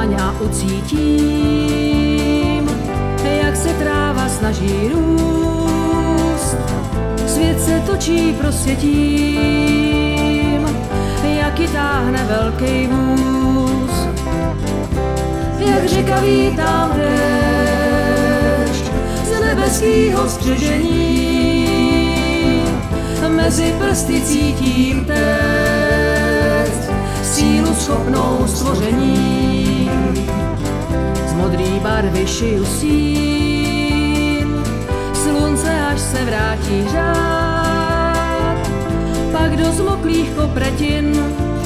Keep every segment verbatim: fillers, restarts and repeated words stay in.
pláň a ucítím, jak se tráva snaží růst. Svět se točí, prosvětím, jak ji táhne velký vůz. Jak řeka vítám déšť z nebeskýho střežení, mezi prsty cítím téct sílu schopnou stvoření. Z modrý barvy šiju sín, slunce až se vrátí řád, pak do zmoklých kopretin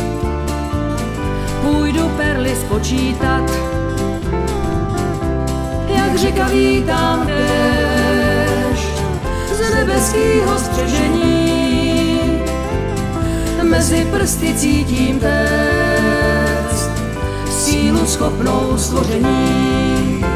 půjdu perly spočítat. Jak řeka vítám déšť z nebeskýho střežení, mezi prsty cítím téct sílu schopnou stvoření.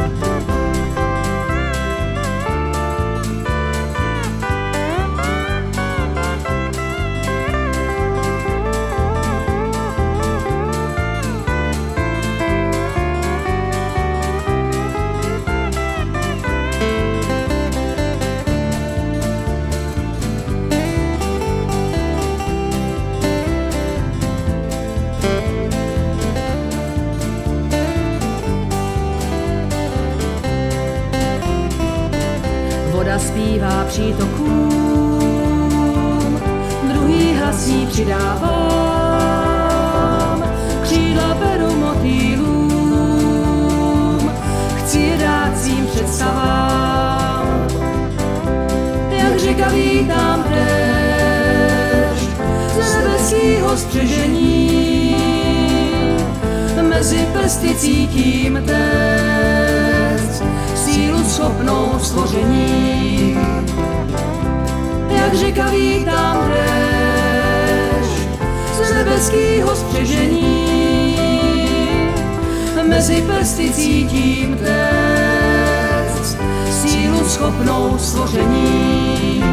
Voda zpívá přítokům, druhý hlasí přidávám, křídla beru motýlům, chci je dát svým představám. Jak řeka vítám déšť z nebeskýho střežení, mezi prsty cítím téct sílu schopnou stvoření. Jak řeka vítám déšť z nebeskýho střežení, mezi prsty cítím téct sílu schopnou stvoření.